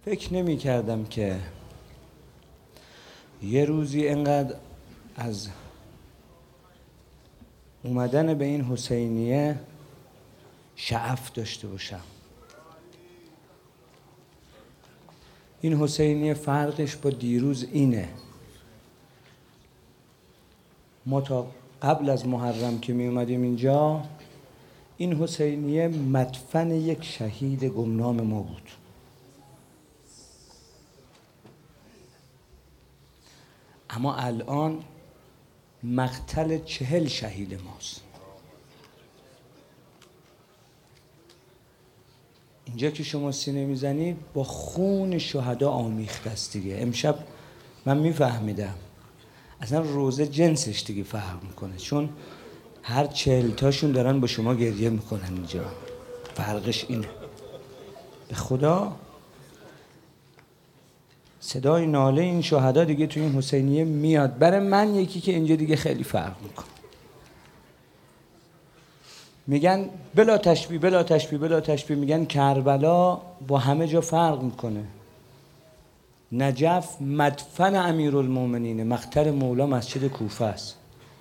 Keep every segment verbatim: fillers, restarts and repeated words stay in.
فکر نمی کردم که یه روزی انقدر از اومدن به این حسینیه شعف داشته باشم. این حسینیه فرقش با دیروز اینه، ما تا قبل از محرم که می اومدیم اینجا، این حسینیه مدفن یک شهید گمنام ما بود. اما الان مقتل چهل شهید ماست. اینجا که شما سینه میزنید با خون شهدا آمیخته است دیگه. امشب من میفهمیدم اصلا روزه جنسش دیگه فرق میکنه، چون هر چهل تاشون دارن با شما گریه میکنن اینجا. فرقش اینه. به خدا صدای ناله این شهدا دیگه تو این حسینیه میاد. برای من یکی که اینجا دیگه خیلی فرق میکنه. میگن بلا تشبیه بلا تشبیه بلا تشبیه، میگن کربلا با همه جا فرق میکنه. نجف مدفن امیرالمومنینه، مقتل مولا مسجد کوفه است.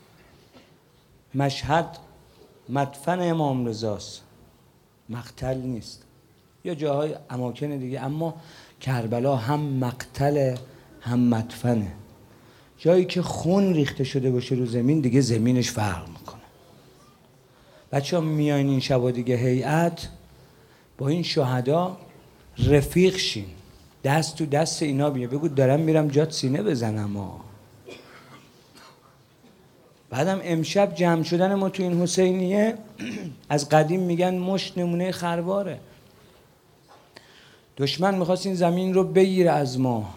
مشهد مدفن امام رضاست، مقتل نیست. یا جاهای اماکن دیگه، اما کربلا هم مقتل هم مدفنه. جایی که خون ریخته شده باشه رو زمین دیگه زمینش فرق میکنه. بچه ها میاین این شبا دیگه هیئت با این شهدا رفیق شین، دست تو دست اینا بیا، بگو دارم میرم جات سینه بزنم ها. بعدم امشب جمع شدن ما تو این حسینیه از قدیم میگن مشت نمونه خرواره. دشمن میخواست این زمین رو بگیره از ما،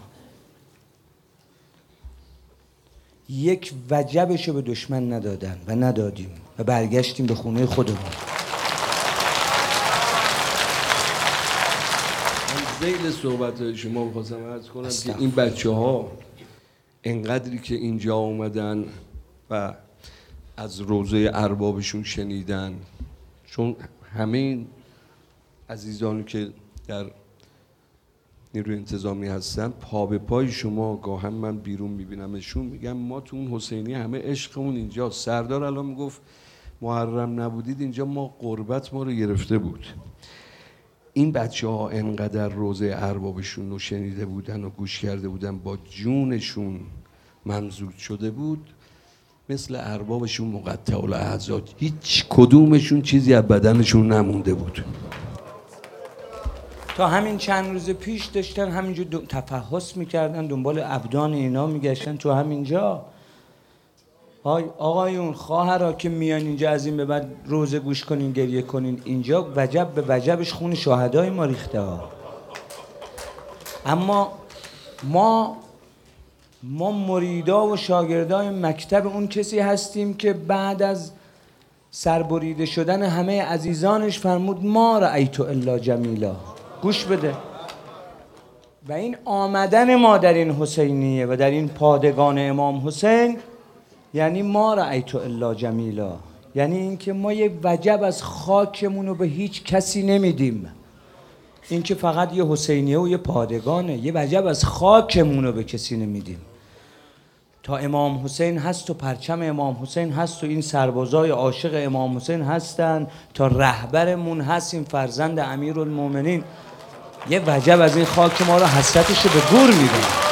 یک وجبشو به دشمن ندادن و ندادیم و برگشتیم به خونه خودمون. ذیل صحبت شما می‌خواستم عرض کنم که این بچه‌ها انقدری که اینجا اومدن و از روزه اربابشون شنیدن، چون همه این عزیزانی که در نیروی انتظامی هستن پا به پای شما، گاهم من بیرون میبینمشون میگم ما تو اون حسینی همه عشقمون اینجا. سردار الان میگفت محرم نبودید اینجا، ما قربت ما رو گرفته بود. این بچه ها انقدر روزه اربابشون رو شنیده بودن و گوش کرده بودن، با جونشون ممزوج شده بود، مثل اربابشون مقطع الاعضا، هیچ کدومشون چیزی از بدنشون نمونده بود. تا همین چند روز پیش داشتن همینجور تفحص میکردن، دنبال ابدان اینا میگشتن تو همینجا. های آقایون خواهرها که میان اینجا از این به بعد روزه گوش کنین گریه کنین، اینجا وجب به وجبش خون شهدای ما ریخته ها. اما ما ما مریدا و شاگردای مکتب اون کسی هستیم که بعد از سربریده شدن همه عزیزانش فرمود ما رأیت الا جمیلا. گوش بده. و این آمدن ما در این حسینیه و در این پادگان امام حسین یعنی ما رأیت الا جمیلا، یعنی اینکه ما یک وجب از خاکمون رو به هیچ کسی نمیدیم. این که فقط یه حسینیه و یه پادگانه، یه وجب از خاکمون رو به کسی نمیدیم. تا امام حسین هست و پرچم امام حسین هست و این سربازای عاشق امام حسین هستن، تا رهبرمون هست این فرزند امیرالمومنین، یه وجب از این خاک ما رو حسرتش رو به گور میدن.